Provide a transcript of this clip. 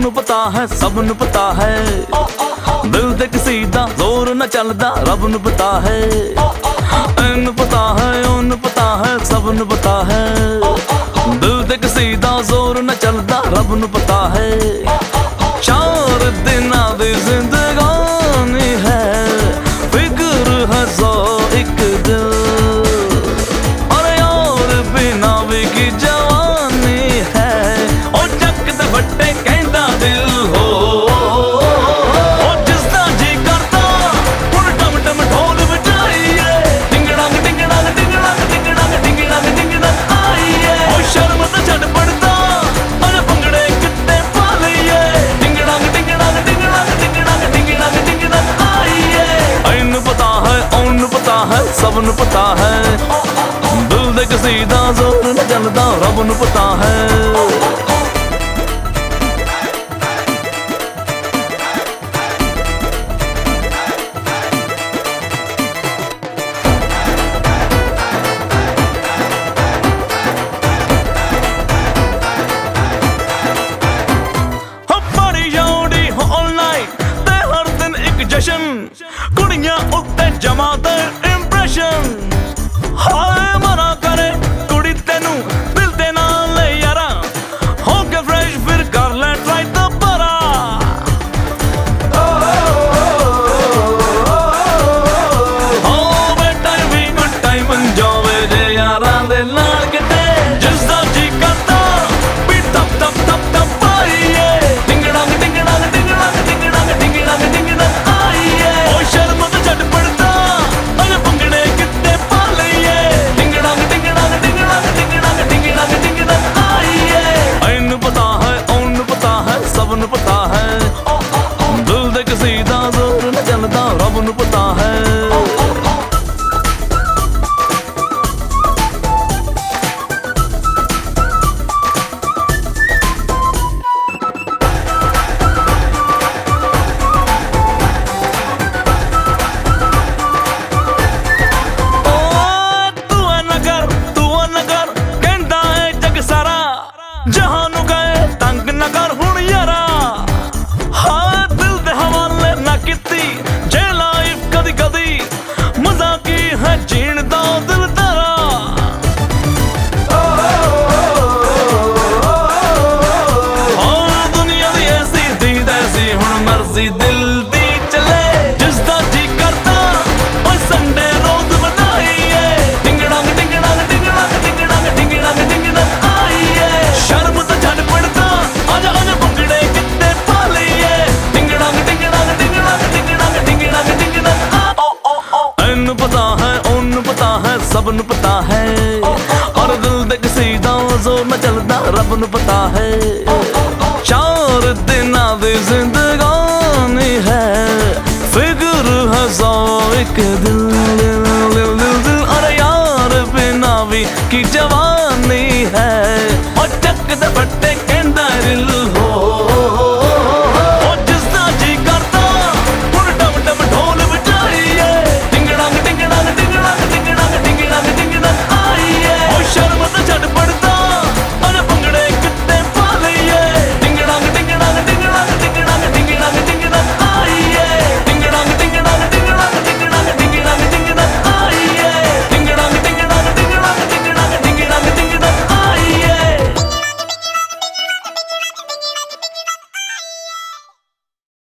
ਉਹਨੂੰ ਪਤਾ ਹੈ, ਸਭ ਨੂੰ ਪਤਾ ਹੈ। ਦਿਲ ਤੇ ਕਿਸੇ ਦਾ ਜ਼ੋਰ ਨਾ ਚੱਲਦਾ, ਰੱਬ ਨੂੰ ਪਤਾ ਹੈ। ਇਹਨੂੰ ਪਤਾ ਹੈ, ਉਹਨੂੰ ਪਤਾ ਹੈ, ਸਭ ਨੂੰ ਪਤਾ ਹੈ। ਦਿਲ ਤੇ ਕਿਸੇ ਦਾ ਜ਼ੋਰ ਨਾ ਚੱਲਦਾ, ਰੱਬ ਨੂੰ ਪਤਾ ਹੈ। 4 ਦਿਨਾਂ ਦੀ ਜ਼ਿੰਦਗਾਨੀ ਹੈ, ਫਿਕਰ ਹੈ 101 ਦਿਲ। ਔਰ ਯਾਰ ਬਿਨਾ ਵੀ ਕੀ ਜਵਾਨੀ ਹੈ, ਉਹ ਚੱਕ ਦੇ ਵੱਟੇ ਕਹਿੰਦਾ ਦਿਲ ਹੋ। ਉਹ ਜਿਸਦਾ ਜੀ ਕਰਦਾ ਹੁਣ ਟਮ ਟਮ ਢੋਲ ਵਜਾਈਏ, ਡਿੰਗੜਾਂਗ ਡਿੰਗੜਾਂਗ ਡਿੰਗੜਾਂਗ ਡਿੰਗੜਾਂਗ ਡਿੰਗੜਾਂਗ ਡਿੰਗੜਾਂਗ ਆਈਏ। ਉਹ ਸ਼ਰਮ ਤਾਂ ਛੱਡ ਪੜਦਾ ਅਰੇ ਭੰਗੜੇ ਕਿੱਤੇ ਪਾ ਲਈਏ, ਡਿੰਗੜਾਂਗ ਡਿੰਗੜਾਂਗ ਡਿੰਗੜਾਂਗ ਡਿੰਗੜਾਂਗ ਡਿੰਗੜਾਂਗ ਡਿੰਗੜਾਂਗ ਆਈਏ। ਇਹਨੂੰ ਪਤਾ ਹੈ, ਉਹਨੂੰ ਪਤਾ ਹੈ, ਸਭ ਨੂੰ ਪਤਾ ਹੈ। ਦਿਲ ਦੇ ਕਿਸੇ ਦਾ ਜ਼ੋਰ ਨਾ ਚੱਲਦਾ, ਰੱਬ ਨੂੰ ਪਤਾ ਹੈ। ਜਸ਼ਨ ਕੁੜੀਆਂ ਉੱਤੇ ਜਮਾ ਦੇ ਇੰਪ੍ਰੈਸ਼ਨ, ਹਾਏ ਮਨਾ ਕਰੇ ਕੁੜੀ ਤੈਨੂੰ ਦਿਲ ਦੇ ਨਾਲ ਯਾਰਾ, ਹੋ ਕੇ ਫਰੈਸ਼ ਫਿਰ ਕਰ ਲੈ ਟਰਾਈ ਦੁਬਾਰਾ। ਹੋ ਬੇਟਾ ਵੀ ਗੁੱਡ ਟਾਈਮ ਇੰਜੋਏ ਜੇ ਯਾਰਾਂ ਦੇ ਨਾਲ ਕਿਤੇ, ਜਿਸਦਾ ਜੀ ਕਰਦਾ ਵੀ ਤਪ ਤਪ ਤਪ ਤਪ ਪਾਈਏ, ਡਿੰਗੜਾਂਗ ਡਿੰਗੜਾਂਗ ਡਿੰਗੜਾਂਗ ਡਿੰਗੜਾਂਗ ਡਿੰਗੜਾਂਗ ਡਿੰਗੜਾਂਗ। ਸਭ ਨੂੰ ਪਤਾ ਹੈ, ਦਿਲ ਦੇ ਕਿਸੇ ਦਾ ਜ਼ੋਰ ਨਾ ਚੱਲਦਾ, ਰੱਬ ਨੂੰ ਪਤਾ ਹੈ। ਤੂੰ ਨਾ ਕਰ ਕਹਿੰਦਾ ਹੈ ਜਗ ਸਾਰਾ, ਜਹਾਂ ਨੂੰ ਗਏ ਤੰਗ ਨਾ ਕਰ ਹੁਣ ਯਾਰਾ। ਹਾਂ ਦਿਲ ਦੇ ਹਵਾਲੇ ਨਾ ਕੀਤੀ ਜੇ ਲਾਈਫ ਕਦੀ ਕਦੀ, ਮਜ਼ਾ ਕੀ ਹੈ ਜੀਣ ਦਾ ਦਿਲ ਤੇਰਾ। ਹਾਂ ਦੁਨੀਆ ਦੀ ਐਸੀ ਦੀ ਤੈਸੀ, ਹੁਣ ਮਰਜ਼ੀ ਦਿਲ ਦੀ ਚਲੇ, ਜਿਸਦਾ ਜੀ ਕਰਦਾ ਓਏ ਸੰਡੇ ਰੋਜ਼ ਵਧਾਈਏ, ਡਿੰਗੜਾਂਗ ਡਿੰਗੜਾਂਗ ਡਿੰਗੜਾਂਗ ਡਿੰਗੜਾਂਗ ਡਿੰਗੜਾਂਗ ਡਿੰਗੜਾਂਗ ਆਈਏ। ਸ਼ਰਮ ਤਾਂ ਛੱਡ ਪੜਦਾ ਆਜਾ ਆਜਾ ਭੰਗੜੇ ਕਿੱਤੇ ਪਾ ਲਈਏ, ਡਿੰਗੜਾਂਗ ਡਿੰਗੜਾਂਗ ਡਿੰਗੜਾਂਗ ਡਿੰਗੜਾਂਗ ਡਿੰਗੜਾਂਗ ਡਿੰਗੜਾਂਗ ਆ। ਇਹਨੂੰ ਪਤਾ ਹੈ, ਉਹਨੂੰ ਪਤਾ ਹੈ, ਸਭ ਨੂੰ ਪਤਾ ਹੈ। ਔਰ ਦਿਲ ਦੇ ਕਿਸੇ ਦਾ ਜ਼ੋਰ ਨਾ ਚੱਲਦਾ, ਰੱਬ ਨੂੰ ਪਤਾ ਹੈ। 4 ਦਿਨਾਂ ਦੀ ਜ਼ਿੰਦਗਾਨੀ ਹੈ, ਫਿਕਰ ਹੈ 101 ਦਿਲ ਦਿਲ ਦਿਲ ਦਿਲ। ਔਰ ਯਾਰ ਬਿਨਾ ਵੀ ਕੀ ਜਵਾਨੀ ਹੈ, ਉਹ ਚੱਕ ਦੇ ਵੱਟੇ